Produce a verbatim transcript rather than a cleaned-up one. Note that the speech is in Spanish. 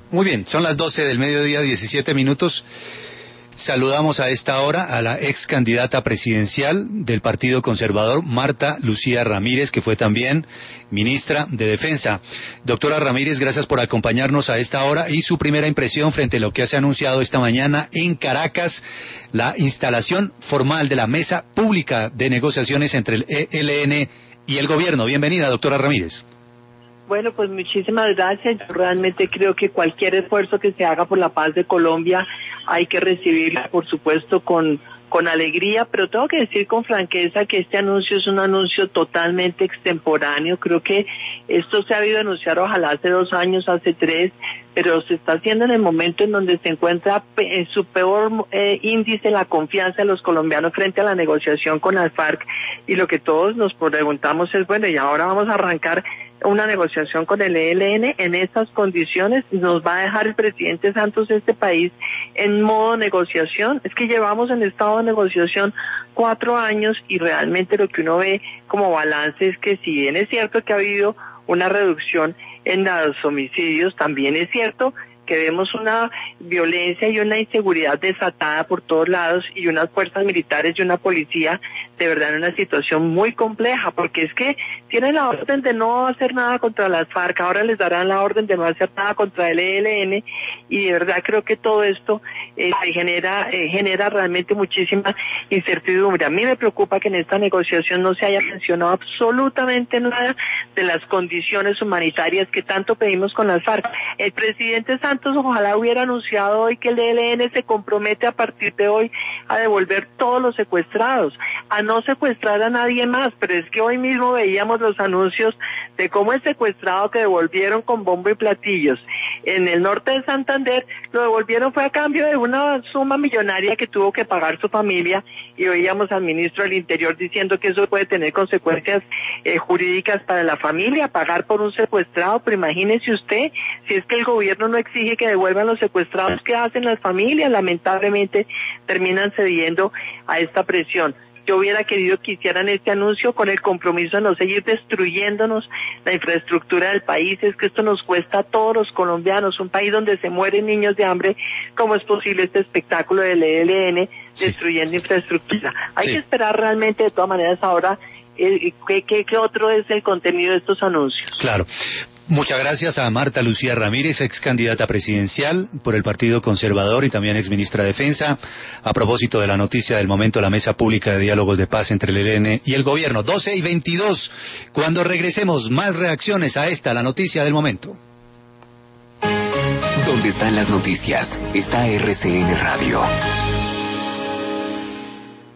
Muy bien, son las doce del mediodía, diecisiete minutos. Saludamos a esta hora a la ex candidata presidencial del Partido Conservador, Marta Lucía Ramírez, que fue también ministra de Defensa. Doctora Ramírez, gracias por acompañarnos a esta hora y su primera impresión frente a lo que se ha anunciado esta mañana en Caracas, la instalación formal de la mesa pública de negociaciones entre el E L N y el gobierno. Bienvenida, doctora Ramírez. Bueno, pues muchísimas gracias. Yo realmente creo que cualquier esfuerzo que se haga por la paz de Colombia hay que recibirlo, por supuesto, con, con alegría, pero tengo que decir con franqueza que este anuncio es un anuncio totalmente extemporáneo. Creo que esto se ha habido anunciar ojalá hace dos años, hace tres, pero se está haciendo en el momento en donde se encuentra en su peor eh, índice la confianza de los colombianos frente a la negociación con las FARC, y lo que todos nos preguntamos es, bueno, y ahora vamos a arrancar una negociación con el E L N en estas condiciones. ¿Nos va a dejar el presidente Santos este país en modo negociación? Es que llevamos en estado de negociación cuatro años y realmente lo que uno ve como balance es que si bien es cierto que ha habido una reducción en los homicidios, también es cierto que vemos una violencia y una inseguridad desatada por todos lados y unas fuerzas militares y una policía de verdad en una situación muy compleja, porque es que tienen la orden de no hacer nada contra las FARC, ahora les darán la orden de no hacer nada contra el E L N, y de verdad creo que todo esto eh, genera eh, genera realmente muchísima incertidumbre. A mí me preocupa que en esta negociación no se haya mencionado absolutamente nada de las condiciones humanitarias que tanto pedimos con las FARC. El presidente Santos ojalá hubiera anunciado hoy que el E L N se compromete a partir de hoy a devolver todos los secuestrados, a no secuestrar a nadie más, pero es que hoy mismo veíamos los anuncios de cómo el secuestrado que devolvieron con bombo y platillos en el norte de Santander, lo devolvieron fue a cambio de una suma millonaria que tuvo que pagar su familia, y oíamos al ministro del Interior diciendo que eso puede tener consecuencias eh, jurídicas para la familia, pagar por un secuestrado. Pero imagínese usted, si es que el gobierno no exige que devuelvan los secuestrados, ¿qué hacen las familias? Lamentablemente terminan cediendo a esta presión. Yo hubiera querido que hicieran este anuncio con el compromiso de no seguir destruyéndonos la infraestructura del país. Es que esto nos cuesta a todos los colombianos, un país donde se mueren niños de hambre. ¿Cómo es posible este espectáculo del E L N sí. destruyendo infraestructura? Hay sí. que esperar realmente, de todas maneras, ahora eh, ¿qué, qué, qué otro es el contenido de estos anuncios? Claro. Muchas gracias a Marta Lucía Ramírez, ex candidata presidencial por el Partido Conservador y también ex ministra de Defensa. A propósito de la noticia del momento, la mesa pública de diálogos de paz entre el E L N y el gobierno. doce y veintidós. Cuando regresemos, más reacciones a esta, la noticia del momento. ¿Dónde están las noticias? Está R C N Radio.